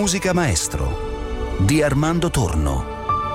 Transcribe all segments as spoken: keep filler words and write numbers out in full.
Musica Maestro di Armando Torno.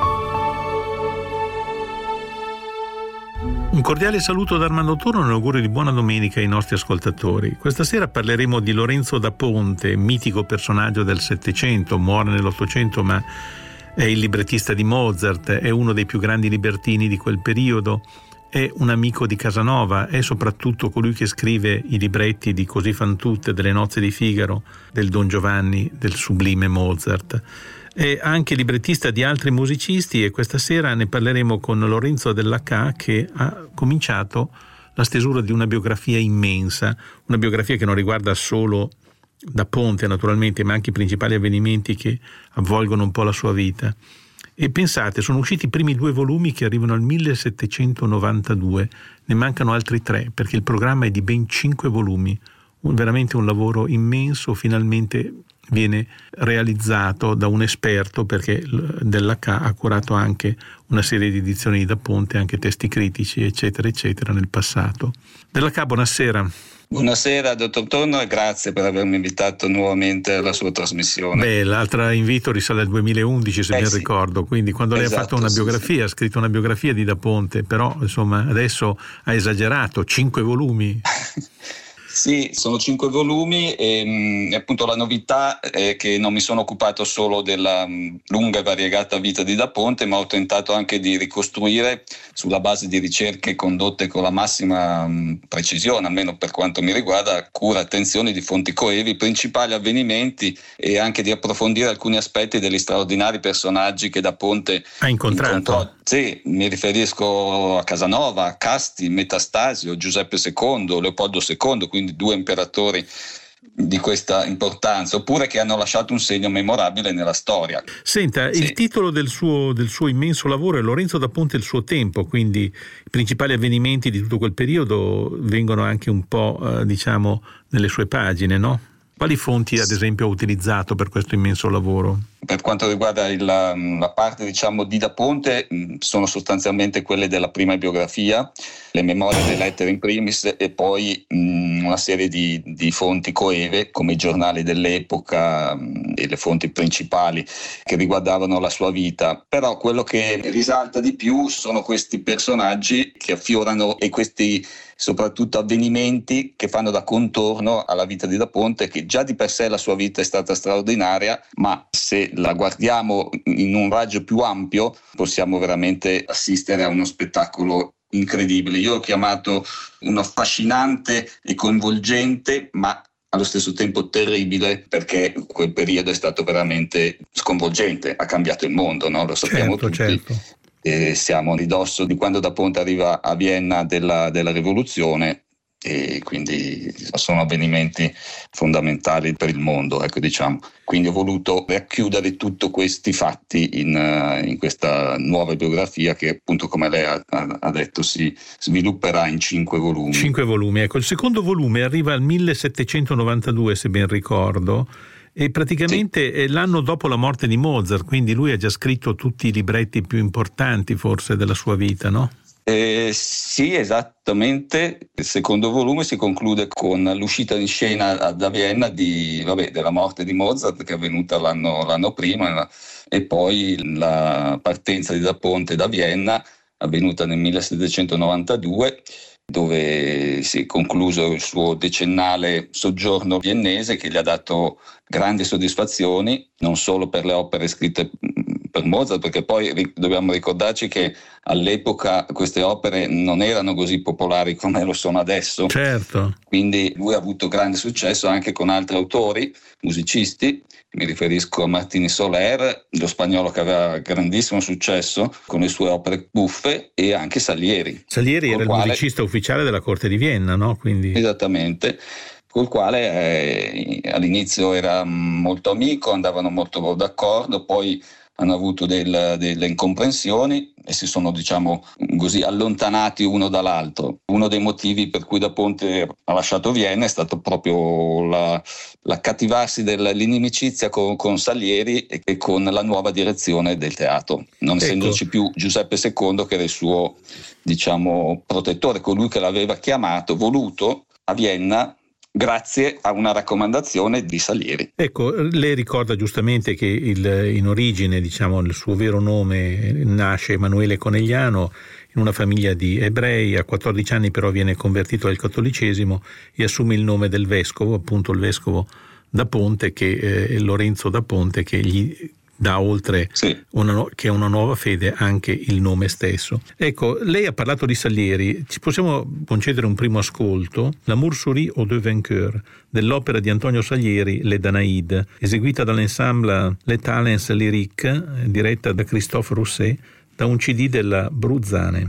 Un cordiale saluto da Armando Torno e un augurio di buona domenica ai nostri ascoltatori. Questa sera parleremo di Lorenzo da Ponte, mitico personaggio del Settecento, muore nell'Ottocento ma è il librettista di Mozart, è uno dei più grandi libertini di quel periodo, è un amico di Casanova, è soprattutto colui che scrive i libretti di Così fan tutte, delle Nozze di Figaro, del Don Giovanni, del sublime Mozart. È anche librettista di altri musicisti e questa sera ne parleremo con Lorenzo Dell'H che ha cominciato la stesura di una biografia immensa, una biografia che non riguarda solo da Ponte naturalmente, ma anche i principali avvenimenti che avvolgono un po' la sua vita. E pensate, sono usciti i primi due volumi che arrivano al millesettecentonovantadue, ne mancano altri tre perché il programma è di ben cinque volumi, un, veramente un lavoro immenso, finalmente viene realizzato da un esperto perché Dell'H ha curato anche una serie di edizioni di Da Ponte, anche testi critici eccetera eccetera nel passato. Dell'H, buonasera. Buonasera dottor Torno e grazie per avermi invitato nuovamente alla sua trasmissione. Beh, l'altra invito risale al duemilaundici se eh ben sì. ricordo, quindi quando esatto, lei ha fatto una sì, biografia, sì. ha scritto una biografia di Da Ponte, però insomma adesso ha esagerato, cinque volumi. Sì, sono cinque volumi e mh, appunto la novità è che non mi sono occupato solo della mh, lunga e variegata vita di Da Ponte, ma ho tentato anche di ricostruire sulla base di ricerche condotte con la massima mh, precisione, almeno per quanto mi riguarda, cura e attenzione di fonti coevi, i principali avvenimenti e anche di approfondire alcuni aspetti degli straordinari personaggi che Da Ponte ha incontrato. Incontrò. Sì, mi riferisco a Casanova, a Casti, Metastasio, Giuseppe secondo, Leopoldo secondo, quindi due imperatori di questa importanza, oppure che hanno lasciato un segno memorabile nella storia. Senta, sì. Il titolo del suo, del suo immenso lavoro è Lorenzo da Ponte e il suo tempo, quindi i principali avvenimenti di tutto quel periodo vengono anche un po', eh, diciamo, nelle sue pagine, no? Quali fonti, ad esempio, ha utilizzato per questo immenso lavoro? Per quanto riguarda il, la, la parte diciamo di Da Ponte, sono sostanzialmente quelle della prima biografia, le memorie delle lettere in primis e poi mh, una serie di, di fonti coeve come i giornali dell'epoca mh, e le fonti principali che riguardavano la sua vita. Però quello che risalta di più sono questi personaggi che affiorano e questi soprattutto avvenimenti che fanno da contorno alla vita di Da Ponte, che già di per sé la sua vita è stata straordinaria, ma se la guardiamo in un raggio più ampio possiamo veramente assistere a uno spettacolo incredibile. Io l'ho chiamato un affascinante e coinvolgente, ma allo stesso tempo terribile, perché quel periodo è stato veramente sconvolgente, ha cambiato il mondo, no? Lo sappiamo certo, tutti. Certo. E siamo a ridosso di quando Da Ponte arriva a Vienna della, della rivoluzione e quindi sono avvenimenti fondamentali per il mondo, ecco, diciamo. Quindi ho voluto racchiudere tutti questi fatti in, in questa nuova biografia che appunto, come lei ha, ha detto, si svilupperà in cinque volumi. Cinque volumi, ecco. Il secondo volume arriva al millesettecentonovantadue, se ben ricordo, e praticamente sì. È l'anno dopo la morte di Mozart, quindi lui ha già scritto tutti i libretti più importanti forse della sua vita, no? Eh, sì, esattamente. Il secondo volume si conclude con l'uscita in scena da Vienna di, vabbè, della morte di Mozart, che è avvenuta l'anno, l'anno prima, e poi la partenza di Da Ponte da Vienna, avvenuta nel millesettecentonovantadue, dove si è concluso il suo decennale soggiorno viennese, che gli ha dato grandi soddisfazioni, non solo per le opere scritte per Mozart, perché poi dobbiamo ricordarci che all'epoca queste opere non erano così popolari come lo sono adesso. Certo. Quindi lui ha avuto grande successo anche con altri autori, musicisti. Mi riferisco a Martini Soler, lo spagnolo che aveva grandissimo successo con le sue opere buffe, e anche Salieri. Salieri era quale... il musicista ufficiale della corte di Vienna, no? Quindi... Esattamente. Col quale eh, all'inizio era molto amico, andavano molto d'accordo, poi hanno avuto del, delle incomprensioni e si sono, diciamo così, allontanati uno dall'altro. Uno dei motivi per cui Da Ponte ha lasciato Vienna è stato proprio la, l'accattivarsi dell'inimicizia con, con Salieri e, e con la nuova direzione del teatro, non ecco. essendoci più Giuseppe secondo che era il suo, diciamo, protettore, colui che l'aveva chiamato, voluto a Vienna grazie a una raccomandazione di Salieri. Ecco, lei ricorda giustamente che il, in origine, diciamo, il suo vero nome nasce Emanuele Conegliano in una famiglia di ebrei. A quattordici anni però viene convertito al cattolicesimo e assume il nome del vescovo, appunto il vescovo da Ponte, che è Lorenzo da Ponte, che gli dà, oltre sì. una, che è una nuova fede, anche il nome stesso. Ecco, lei ha parlato di Salieri, ci possiamo concedere un primo ascolto? L'amour sourit aux deux vainqueurs, dell'opera di Antonio Salieri, Le Danaïdes, eseguita dall'ensemble Les Talents Lyriques, diretta da Christophe Rousset, da un C D della Bruzzane.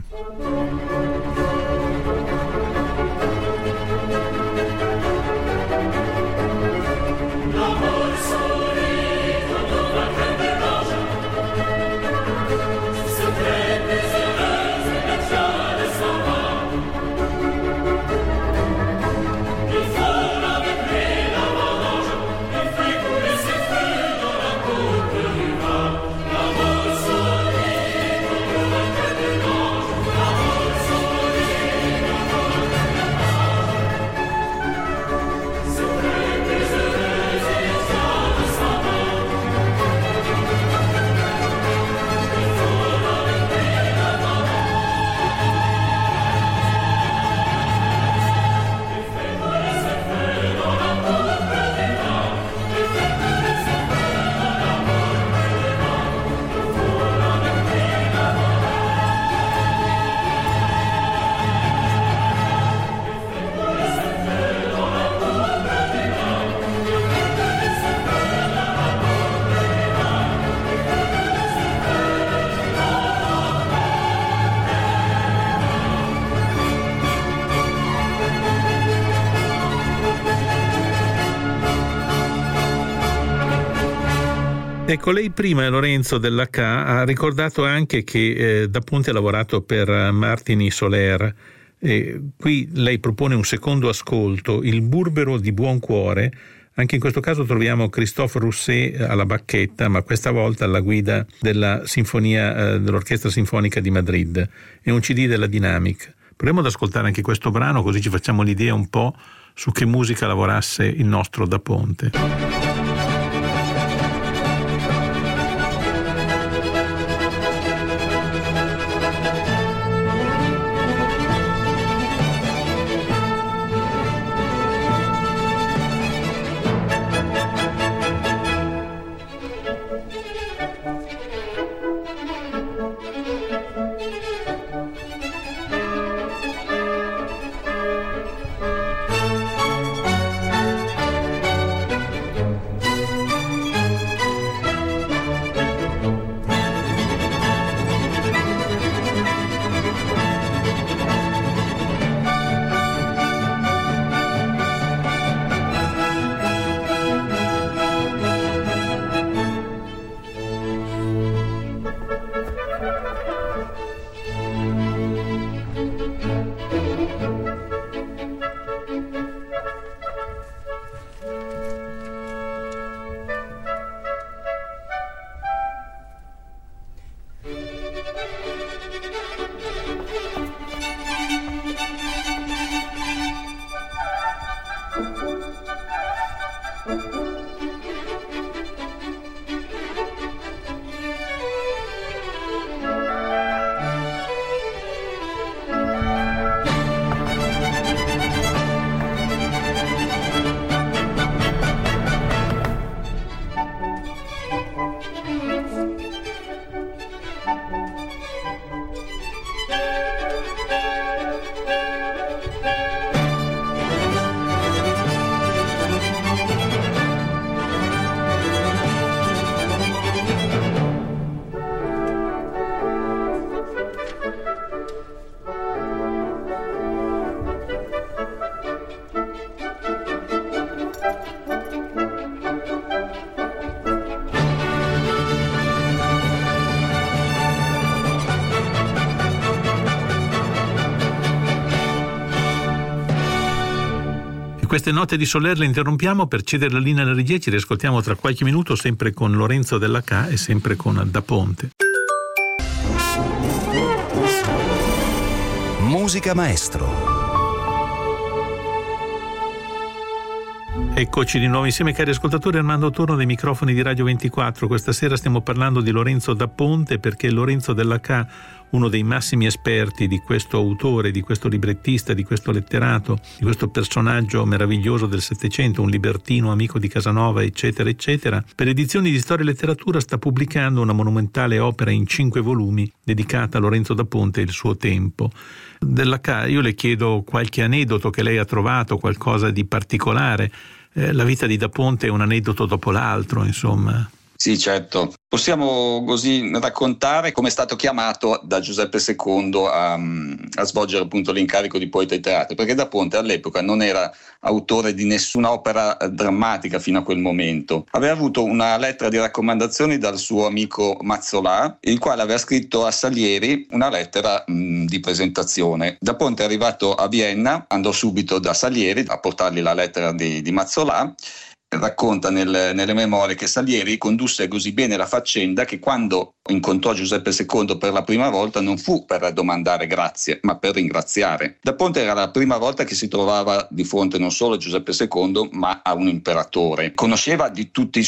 Ecco, lei prima, Lorenzo della K, ha ricordato anche che eh, da Ponte ha lavorato per Martini Soler. Eh, qui lei propone un secondo ascolto, Il Burbero di Buon Cuore. Anche in questo caso troviamo Christophe Rousset alla bacchetta, ma questa volta alla guida della sinfonia eh, dell'Orchestra Sinfonica di Madrid. È un C D della Dynamic. Proviamo ad ascoltare anche questo brano, così ci facciamo l'idea un po' su che musica lavorasse il nostro Da Ponte. Queste note di Soler le interrompiamo per cedere la linea alla regia. Ci riascoltiamo tra qualche minuto, sempre con Lorenzo della K e sempre con Da Ponte. Musica Maestro. Eccoci di nuovo insieme, cari ascoltatori. Armando Torno dei microfoni di Radio ventiquattro. Questa sera stiamo parlando di Lorenzo da Ponte, perché Lorenzo Della Ca, uno dei massimi esperti di questo autore, di questo librettista, di questo letterato, di questo personaggio meraviglioso del Settecento, un libertino amico di Casanova, eccetera eccetera, per Edizioni di Storia e Letteratura sta pubblicando una monumentale opera in cinque volumi dedicata a Lorenzo da Ponte e il suo tempo. Della Ca, io le chiedo qualche aneddoto che lei ha trovato, qualcosa di particolare. Eh, la vita di Da Ponte è un aneddoto dopo l'altro, insomma. Sì, certo. Possiamo così raccontare come è stato chiamato da Giuseppe secondo a, a svolgere appunto l'incarico di poeta di teatro, perché Da Ponte all'epoca non era autore di nessuna opera drammatica fino a quel momento. Aveva avuto una lettera di raccomandazioni dal suo amico Mazzolà, il quale aveva scritto a Salieri una lettera mh, di presentazione. Da Ponte è arrivato a Vienna, andò subito da Salieri a portargli la lettera di, di Mazzolà. Racconta nel, nelle memorie che Salieri condusse così bene la faccenda che quando incontrò Giuseppe secondo per la prima volta non fu per domandare grazie, ma per ringraziare. Da Ponte era la prima volta che si trovava di fronte non solo a Giuseppe secondo, ma a un imperatore. Conosceva di tutti i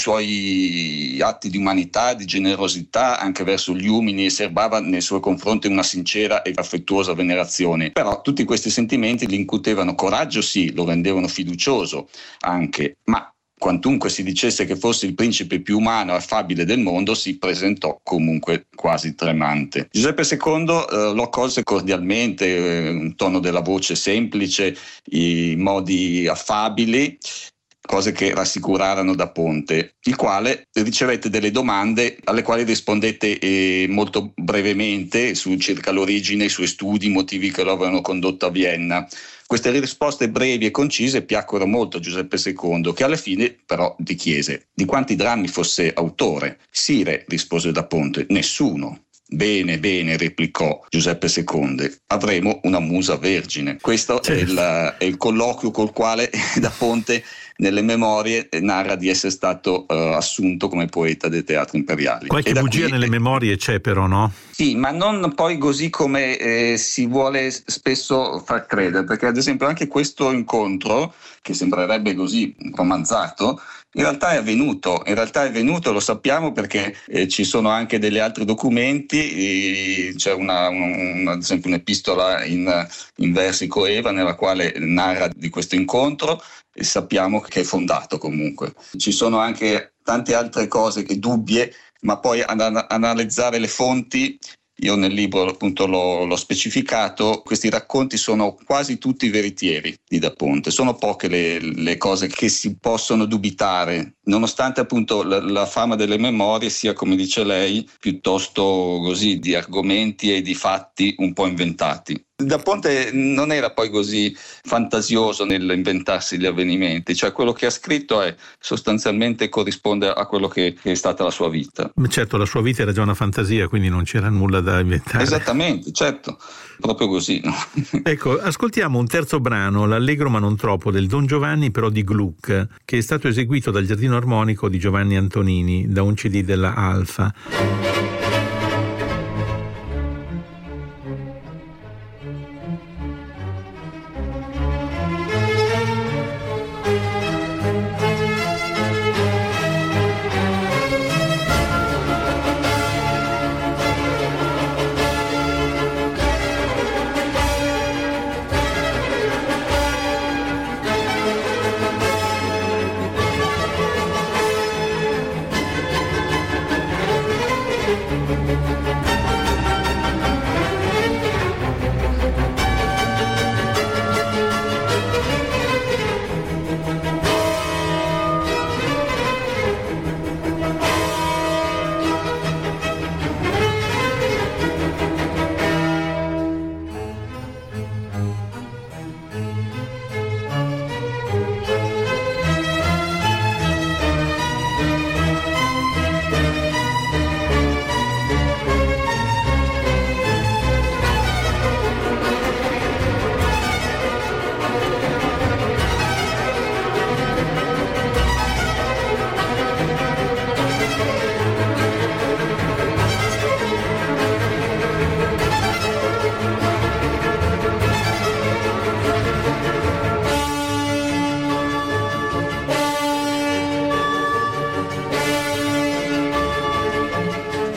suoi atti di umanità, di generosità anche verso gli umili, e serbava nei suoi confronti una sincera e affettuosa venerazione. Però tutti questi sentimenti gli incutevano coraggio, sì, lo rendevano fiducioso anche, ma quantunque si dicesse che fosse il principe più umano e affabile del mondo, si presentò comunque quasi tremante. Giuseppe secondo eh, lo accolse cordialmente, eh, un tono della voce semplice, i modi affabili, cose che rassicurarono Da Ponte, il quale ricevette delle domande alle quali rispondette eh, molto brevemente su circa l'origine, i suoi studi, i motivi che lo avevano condotto a Vienna. Queste risposte brevi e concise piacquero molto a Giuseppe secondo, che alla fine però gli chiese di quanti drammi fosse autore. Sire, rispose Da Ponte, nessuno. Bene, bene, replicò Giuseppe secondo, avremo una musa vergine. Questo è il, è il colloquio col quale Da Ponte nelle memorie narra di essere stato uh, assunto come poeta dei teatri imperiali. Qualche bugia qui, nelle memorie c'è però, no? Sì, ma non poi così come eh, si vuole spesso far credere, perché ad esempio anche questo incontro, che sembrerebbe così romanzato, in realtà è avvenuto, in realtà è avvenuto, lo sappiamo perché eh, ci sono anche degli altri documenti, c'è una, un, ad esempio un'epistola in, in versi coeva nella quale narra di questo incontro, e sappiamo che è fondato comunque. Ci sono anche tante altre cose che dubbie, ma poi ad analizzare le fonti, io nel libro appunto l'ho, l'ho specificato, questi racconti sono quasi tutti veritieri di Da Ponte, sono poche le, le cose che si possono dubitare, nonostante appunto la, la fama delle memorie sia, come dice lei, piuttosto così di argomenti e di fatti un po' inventati. Da Ponte non era poi così fantasioso nell'inventarsi gli avvenimenti, cioè quello che ha scritto è sostanzialmente corrisponde a quello che, che è stata la sua vita. Certo, la sua vita era già una fantasia, quindi non c'era nulla da inventare. Esattamente, certo, proprio così. No? Ecco, ascoltiamo un terzo brano, l'Allegro ma non troppo, del Don Giovanni però di Gluck, che è stato eseguito dal Giardino Armonico di Giovanni Antonini, da un C D della Alfa.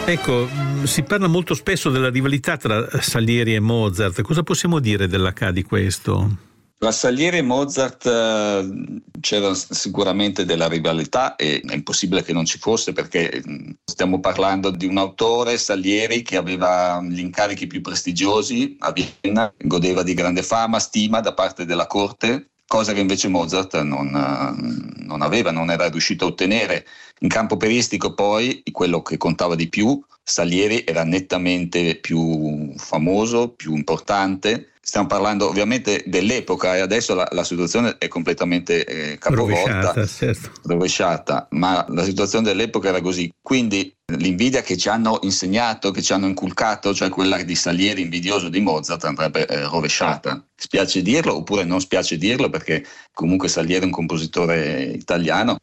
Ecco, si parla molto spesso della rivalità tra Salieri e Mozart. Cosa possiamo dire dell'H di questo? Tra Salieri e Mozart eh, c'era sicuramente della rivalità, e è impossibile che non ci fosse, perché stiamo parlando di un autore, Salieri, che aveva gli incarichi più prestigiosi a Vienna, godeva di grande fama, stima da parte della corte, cosa che invece Mozart non, non aveva, non era riuscito a ottenere. In campo operistico poi, quello che contava di più, Salieri era nettamente più famoso, più importante. Stiamo parlando ovviamente dell'epoca, e adesso la, la situazione è completamente eh, capovolta, rovesciata, certo. rovesciata, ma la situazione dell'epoca era così. Quindi l'invidia che ci hanno insegnato, che ci hanno inculcato, cioè quella di Salieri invidioso di Mozart, andrebbe eh, rovesciata. Spiace dirlo, oppure non spiace dirlo, perché comunque Salieri è un compositore italiano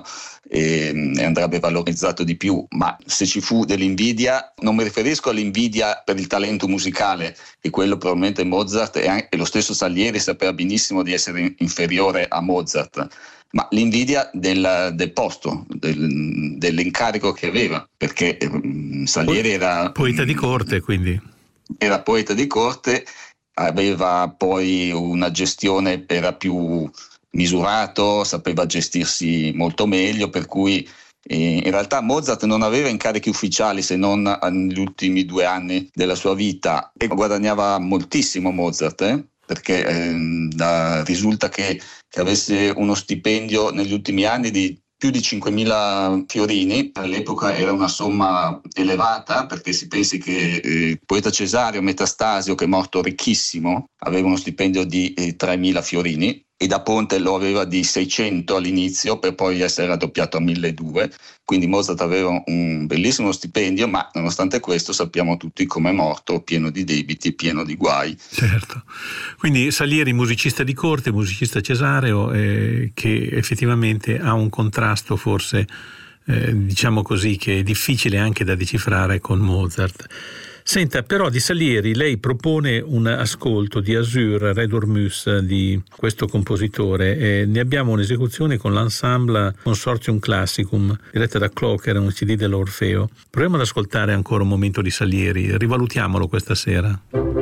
e, e andrebbe valorizzato di più. Ma se ci fu dell'invidia, non mi riferisco all'invidia per il talento musicale, che quello probabilmente Mozart e, anche, e lo stesso Salieri sapeva benissimo di essere inferiore a Mozart, ma l'invidia del, del posto, del, dell'incarico che aveva, perché um, Salieri era poeta di corte, quindi era poeta di corte, aveva poi una gestione, era più misurato, sapeva gestirsi molto meglio, per cui eh, in realtà Mozart non aveva incarichi ufficiali se non negli ultimi due anni della sua vita, e guadagnava moltissimo Mozart, eh? perché eh, da, risulta che, che avesse uno stipendio negli ultimi anni di più di cinquemila fiorini. All'epoca era una somma elevata, perché si pensi che eh, il poeta Cesario Metastasio, che è morto ricchissimo, aveva uno stipendio di eh, tremila fiorini, e da Ponte lo aveva di seicento all'inizio, per poi essere raddoppiato a milleduecento. Quindi Mozart aveva un bellissimo stipendio, ma nonostante questo sappiamo tutti come è morto, pieno di debiti, pieno di guai. Certo. Quindi Salieri, musicista di corte, musicista cesareo, eh, che effettivamente ha un contrasto forse, eh, diciamo così, che è difficile anche da decifrare con Mozart. Senta, però di Salieri lei propone un ascolto di Azur, Re Dormus, di questo compositore, e ne abbiamo un'esecuzione con l'ensemble Consortium Classicum, diretta da Clocker, un C D dell'Orfeo. Proviamo ad ascoltare ancora un momento di Salieri, rivalutiamolo questa sera.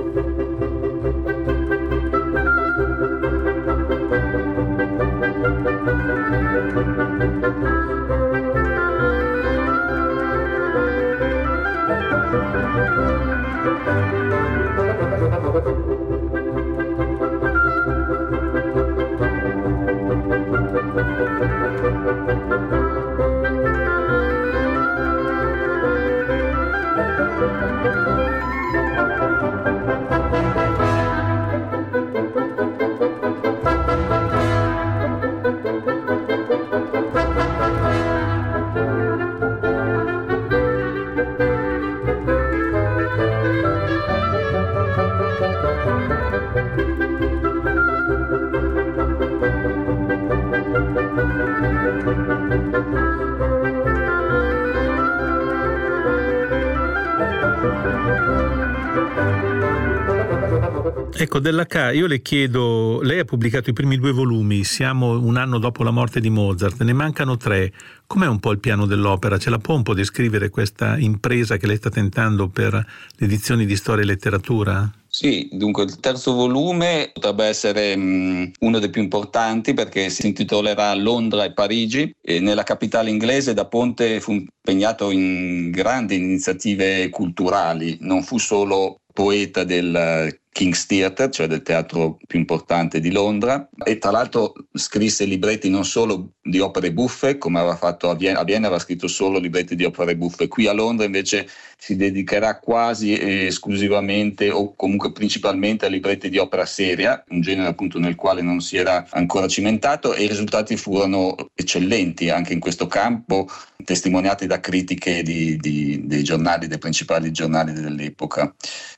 Ecco, dell'H io le chiedo, lei ha pubblicato i primi due volumi, siamo un anno dopo la morte di Mozart, ne mancano tre. Com'è un po' il piano dell'opera? Ce la può un po' descrivere questa impresa che lei sta tentando per le edizioni di Storia e Letteratura? Sì, dunque il terzo volume potrebbe essere mh, uno dei più importanti, perché si intitolerà Londra e Parigi, e nella capitale inglese da Ponte fu impegnato in grandi iniziative culturali, non fu solo poeta del King's Theatre, cioè del teatro più importante di Londra, e tra l'altro scrisse libretti non solo di opere buffe, come aveva fatto a Vienna. A Vienna aveva scritto solo libretti di opere buffe, qui a Londra invece si dedicherà quasi esclusivamente o comunque principalmente a libretti di opera seria, un genere appunto nel quale non si era ancora cimentato, e i risultati furono eccellenti anche in questo campo, testimoniati da critiche di, di, dei giornali, dei principali giornali dell'epoca.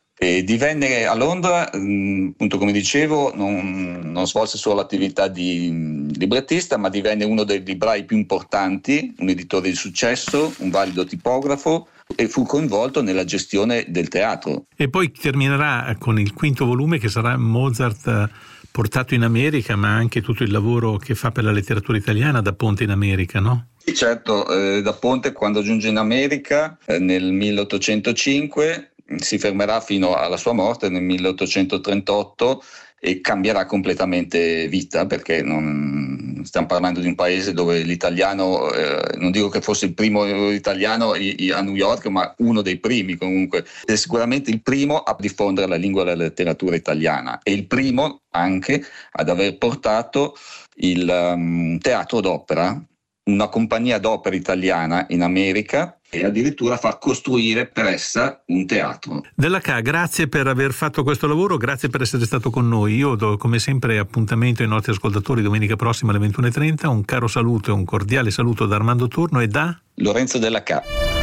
E divenne a Londra, mh, appunto come dicevo, non, non svolse solo l'attività di mh, librettista, ma divenne uno dei librai più importanti, un editore di successo, un valido tipografo, e fu coinvolto nella gestione del teatro. E poi terminerà con il quinto volume, che sarà Mozart portato in America, ma anche tutto il lavoro che fa per la letteratura italiana Da Ponte in America, no? Sì, certo, eh, Da Ponte quando giunge in America eh, nel milleottocentocinque si fermerà fino alla sua morte nel milleottocentotrentotto e cambierà completamente vita, perché non stiamo parlando di un paese dove l'italiano, eh, non dico che fosse il primo italiano a New York, ma uno dei primi comunque, è sicuramente il primo a diffondere la lingua e la letteratura italiana e il primo anche ad aver portato il um, teatro d'opera, una compagnia d'opera italiana in America, e addirittura far costruire per essa un teatro. Della Ca, grazie per aver fatto questo lavoro, grazie per essere stato con noi. Io do come sempre appuntamento ai nostri ascoltatori domenica prossima alle ventuno e trenta. Un caro saluto e un cordiale saluto da Armando Torno e da Lorenzo Della Ca.